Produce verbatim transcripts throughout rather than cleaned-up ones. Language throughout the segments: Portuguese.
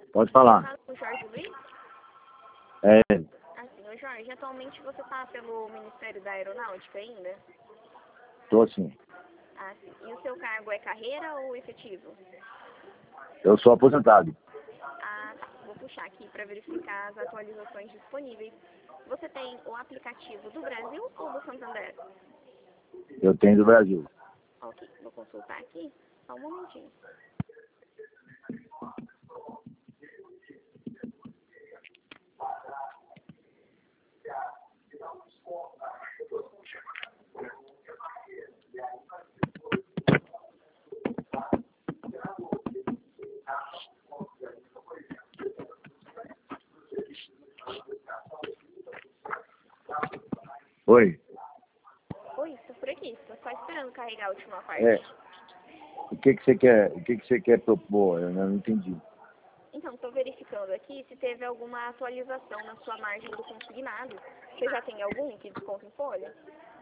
Pode falar. Fala com o Jorge Luiz? É ele. Assim, ô Jorge, atualmente você está pelo Ministério da Aeronáutica ainda? Tô sim. Ah, sim. E o seu cargo é carreira ou efetivo? Eu sou aposentado. Ah, tá. Vou puxar aqui para verificar as atualizações disponíveis. Você tem o aplicativo do Brasil ou do Santander? Eu tenho do Brasil. Ok, vou consultar aqui. Só um momentinho. Oi. Oi, estou por aqui. Estou só esperando carregar a última parte. É. O que que você quer? O que que você quer propor? Eu não entendi. Então, estou verificando aqui se teve alguma atualização na sua margem do consignado. Você já tem algum que desconta em folha?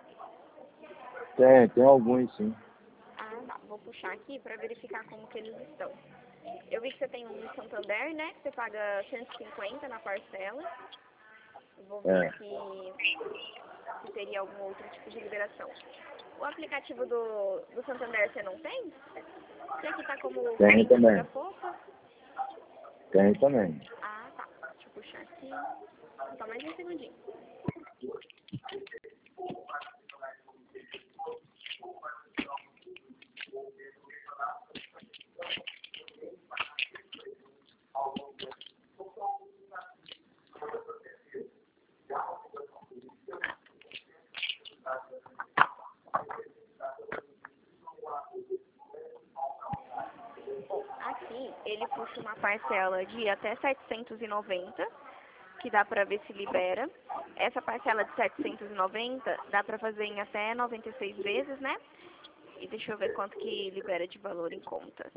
Tem, tem alguns sim. Ah, tá. Vou puxar aqui para verificar como que eles estão. Eu vi que você tem um no Santander, né? Que você paga cento e cinquenta na parcela. Vou ver É. aqui se teria algum outro tipo de liberação. O aplicativo do, do Santander você não tem? Você aqui tá como Tem cliente também. da Fofa? Tem também. Ah, tá. Deixa eu puxar aqui. Só mais um segundinho. Bom, aqui ele puxa uma parcela de até setecentos e noventa, que dá pra ver se libera. Essa parcela de setecentos e noventa dá pra fazer em até noventa e seis vezes, né? E deixa eu ver quanto que libera de valor em conta.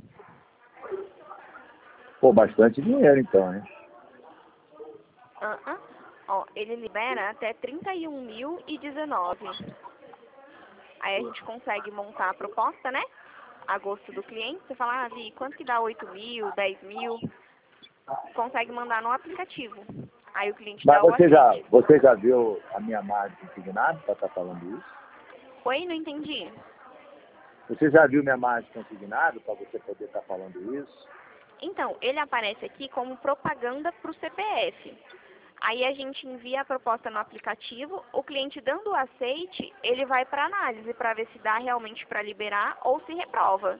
Pô, bastante dinheiro então, né? Ah, ah. Ó, ele libera até trinta e um mil e dezenove. Aí a gente consegue montar a proposta, né? A gosto do cliente. Você fala, ah, Vi, quanto que dá oito mil, dez mil? Consegue mandar no aplicativo. Aí o cliente Mas dá o você já, aceite. você já viu a minha margem consignada para estar falando isso? Oi, não entendi. Você já viu minha margem consignada para você poder estar falando isso? Então, ele aparece aqui como propaganda para o C P F. Aí a gente envia a proposta no aplicativo, o cliente dando o aceite, ele vai para análise para ver se dá realmente para liberar ou se reprova.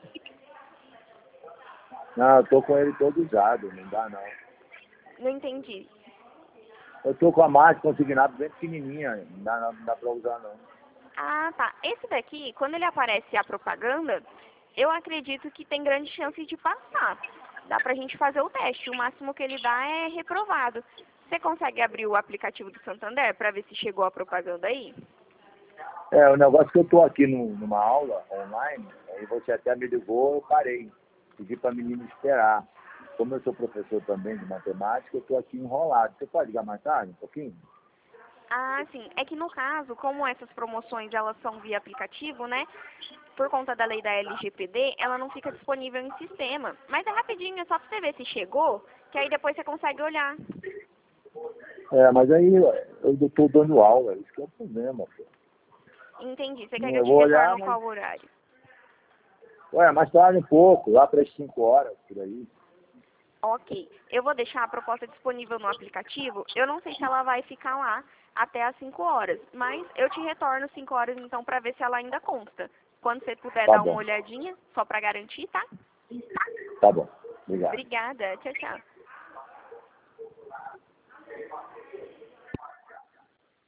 Não, eu tô com ele todo usado, não dá não. Não entendi. Eu tô com a margem consignada bem pequenininha, não dá, não dá para usar não. Ah, tá. Esse daqui, quando ele aparece a propaganda, eu acredito que tem grande chance de passar. Dá pra gente fazer o teste. O máximo que ele dá é reprovado. Você consegue abrir o aplicativo do Santander para ver se chegou a propaganda aí? É, o negócio é que eu tô aqui no, numa aula online, aí você até me ligou, eu parei. Pedi para a menina esperar. Como eu sou professor também de matemática, eu tô aqui enrolado. Você pode ligar mais tarde, um pouquinho? Ah, sim. É que no caso, como essas promoções elas são via aplicativo, né? Por conta da lei da L G P D, ela não fica disponível em sistema. Mas é rapidinho, é só pra você ver se chegou, que aí depois você consegue olhar. É, mas aí eu tô dando aula, isso que é o problema, pô. Entendi. Você quer que eu Eu te vou olhar, retorno mas... qual horário? Ué, mais tarde um pouco, lá para as cinco horas, por aí. Ok. Eu vou deixar a proposta disponível no aplicativo. Eu não sei se ela vai ficar lá até às cinco horas, mas eu te retorno cinco horas então para ver se ela ainda consta. Quando você puder Tá dar uma bom, olhadinha, só para garantir, tá? tá bom. Obrigado. Obrigada. Tchau, tchau.